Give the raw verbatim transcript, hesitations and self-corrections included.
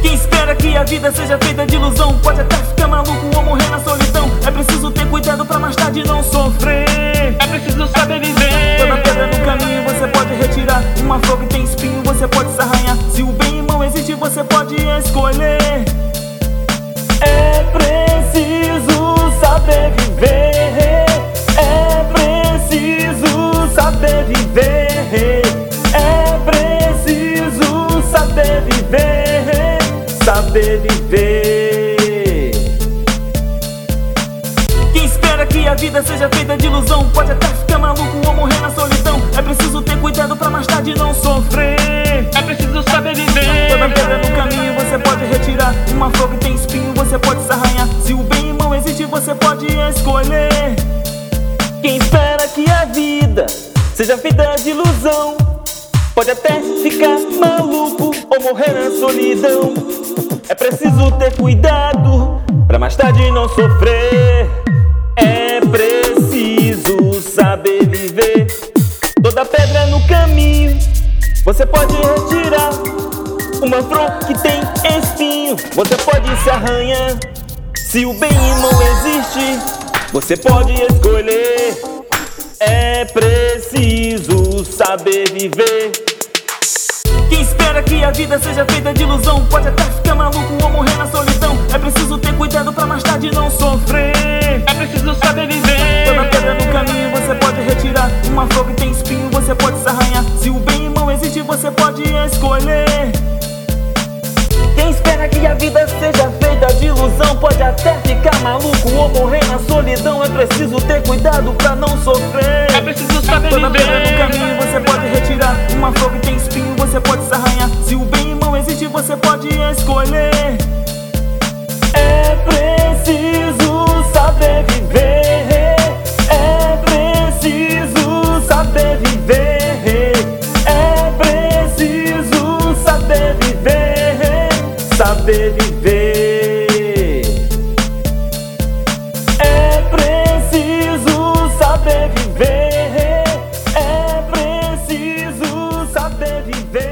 Quem espera que a vida seja feita de ilusão pode até ficar maluco ou morrer na solidão. É preciso ter cuidado pra mais tarde não sofrer. É preciso saber viver. Toda pedra no caminho você pode retirar. Uma flor que tem espinho você pode se arranhar. Se o bem e o mal existe você pode escolher. É preciso saber viver. É preciso saber viver. É preciso saber viver. Saber viver. Quem espera que a vida seja feita de ilusão pode até ficar maluco ou morrer na solidão. É preciso ter cuidado pra mais tarde não sofrer. É preciso saber viver. Toda pedra no caminho você pode retirar. Uma flor que tem espinho você pode se arranhar. Se o bem e o mal existe você pode escolher. Quem espera que a vida seja feita de ilusão pode até ficar maluco ou morrer na solidão. É preciso ter cuidado pra mais tarde não sofrer. É preciso saber viver. Toda pedra no caminho você pode retirar. Uma flor que tem espinho você pode se arranhar. Se o bem e o mal existe você pode escolher. É preciso saber viver. Quem espera que a vida seja feita de ilusão pode até ficar maluco ou morrer na solidão. É preciso ter cuidado pra mais tarde não sofrer. É preciso saber viver. Toda pedra no caminho você pode retirar. Uma flor que tem espinho você pode se arranhar. Se o bem e o mal existe você pode escolher. Quem espera que a vida seja feita de ilusão pode até ficar maluco ou morrer na solidão. É preciso ter cuidado pra não sofrer. É preciso saber Toda viver. pedra no caminho você pode retirar. Uma flor que tem espinho você pode se arranhar. Se o bem e o mal existe você pode escolher. É preciso saber viver. É preciso saber viver. É preciso saber viver. Saber viver. É preciso saber viver. É preciso saber viver.